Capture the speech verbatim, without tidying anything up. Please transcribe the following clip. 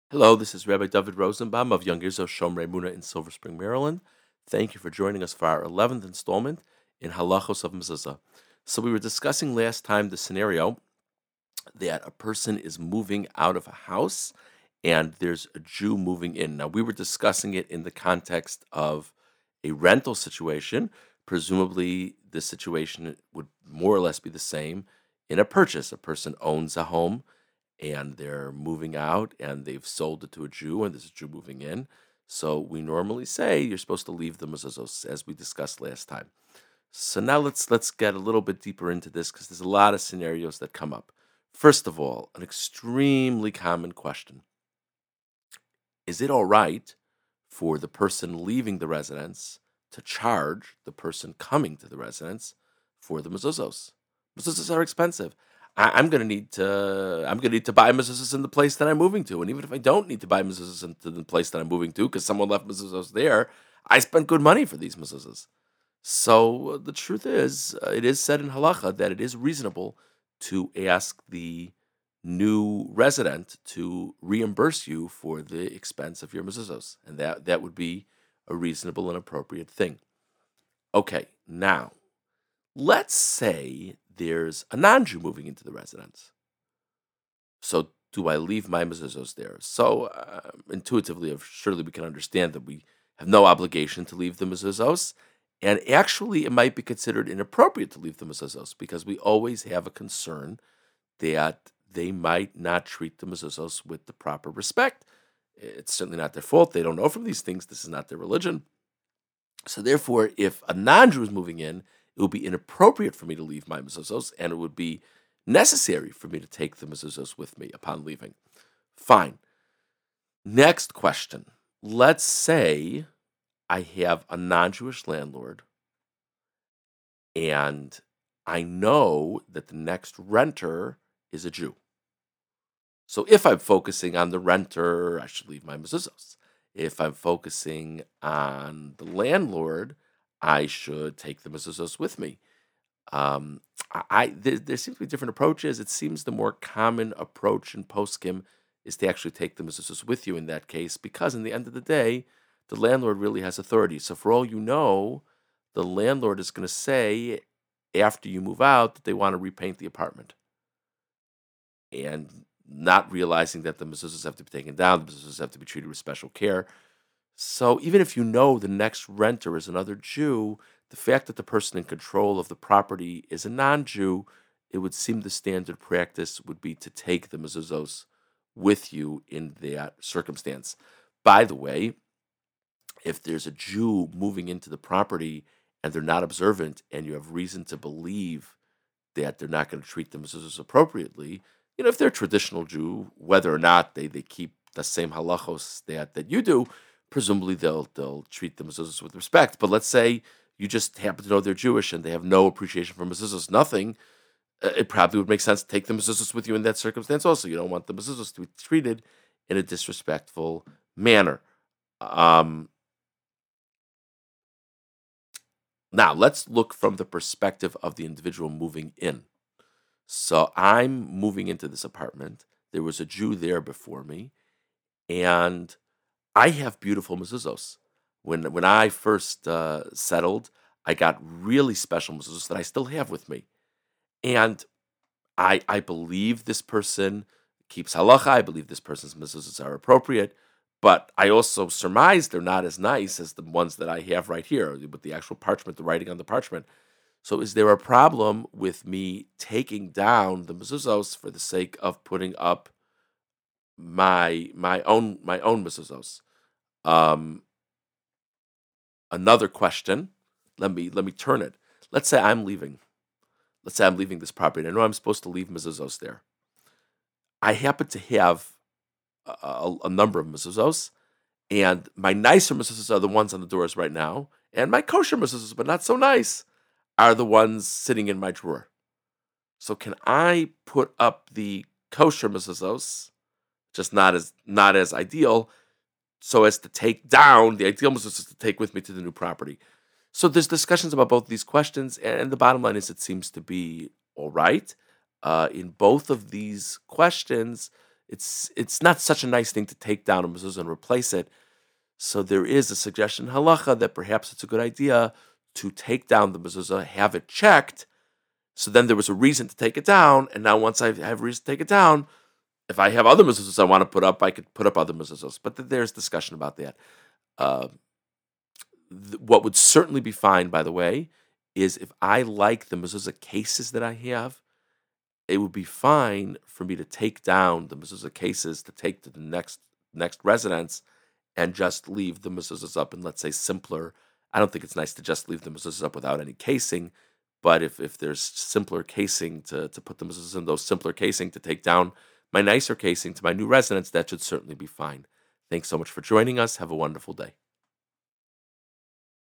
Hello, this is Rabbi David Rosenbaum of Young Israel Shomrei Muna in Silver Spring, Maryland. Thank you for joining us for our eleventh installment in Halachos of Mezuzah. So we were discussing last time the scenario that a person is moving out of a house and there's a Jew moving in. Now, we were discussing it in the context of a rental situation. Presumably, the situation would more or less be the same in a purchase. A person owns a home and they're moving out and they've sold it to a Jew and there's a Jew moving in. So we normally say you're supposed to leave the mezuzos, as we discussed last time. So now let's let's get a little bit deeper into this because there's a lot of scenarios that come up. First of all, an extremely common question. Is it all right for the person leaving the residence to charge the person coming to the residence for the mezuzos? Mezuzos are expensive. I, I'm gonna need to. I'm gonna need to buy mezuzos in the place that I'm moving to, and even if I don't need to buy mezuzos into the place that I'm moving to, because someone left mezuzos there, I spent good money for these mezuzos. So uh, the truth is, uh, it is said in halacha that it is reasonable to ask the new resident to reimburse you for the expense of your mezuzos, and that that would be a reasonable and appropriate thing. Okay, now let's say there's a non-Jew moving into the residence. So do I leave my mezuzos there? So uh, intuitively, surely we can understand that we have no obligation to leave the mezuzos, and actually, it might be considered inappropriate to leave the mezuzos because we always have a concern that they might not treat the mezuzos with the proper respect. It's certainly not their fault. They don't know from these things. This is not their religion. So therefore, if a non-Jew is moving in, it would be inappropriate for me to leave my mezuzos, and it would be necessary for me to take the mezuzos with me upon leaving. Fine. Next question. Let's say I have a non-Jewish landlord, and I know that the next renter is a Jew. So if I'm focusing on the renter, I should leave my mezuzos. If I'm focusing on the landlord, I should take the mezuzos with me. Um, I, I there, there seems to be different approaches. It seems the more common approach in poskim is to actually take the mezuzos with you in that case, because in the end of the day, the landlord really has authority. So for all you know, the landlord is going to say after you move out that they want to repaint the apartment, and not realizing that the mezuzahs have to be taken down, the mezuzahs have to be treated with special care. So even if you know the next renter is another Jew, the fact that the person in control of the property is a non-Jew, it would seem the standard practice would be to take the mezuzos with you in that circumstance. By the way, if there's a Jew moving into the property and they're not observant, and you have reason to believe that they're not going to treat the mezuzahs appropriately, you know, if they're a traditional Jew, whether or not they, they keep the same halachos that, that you do, presumably they'll they'll treat the mezuzahs with respect. But let's say you just happen to know they're Jewish and they have no appreciation for mezuzahs, nothing. uh, It probably would make sense to take the mezuzahs with you in that circumstance. Also, you don't want the mezuzahs to be treated in a disrespectful manner. Um, now, let's look from the perspective of the individual moving in. So I'm moving into this apartment. There was a Jew there before me, and I have beautiful mezuzos. When when I first uh, settled, I got really special mezuzos that I still have with me, and I I believe this person keeps halacha. I believe this person's mezuzos are appropriate, but I also surmise they're not as nice as the ones that I have right here with the actual parchment, the writing on the parchment. So is there a problem with me taking down the mezuzos for the sake of putting up my my own my own mezuzos? Um, Another question. Let me let me turn it. Let's say I'm leaving. Let's say I'm leaving this property. I know I'm supposed to leave mezuzos there. I happen to have a, a, a number of mezuzos, and my nicer mezuzos are the ones on the doors right now, and my kosher mezuzos, but not so nice, are the ones sitting in my drawer. So can I put up the kosher mezuzos, just not as not as ideal, so as to take down the ideal mezuzos to take with me to the new property? So there's discussions about both these questions, and the bottom line is it seems to be all right. Uh, in both of these questions, it's it's not such a nice thing to take down a mezuzah and replace it. So there is a suggestion in halacha that perhaps it's a good idea to take down the mezuzah, have it checked. So then there was a reason to take it down, and now once I have reason to take it down, if I have other mezuzahs I want to put up, I could put up other mezuzahs. But th- there's discussion about that. Uh, th- what would certainly be fine, by the way, is if I like the mezuzah cases that I have, it would be fine for me to take down the mezuzah cases to take to the next next residence and just leave the mezuzahs up in, let's say, simpler. I don't think it's nice to just leave the mezuzahs up without any casing, but if, if there's simpler casing to, to put the mezuzahs in those simpler casing to take down my nicer casing to my new residence, that should certainly be fine. Thanks so much for joining us. Have a wonderful day.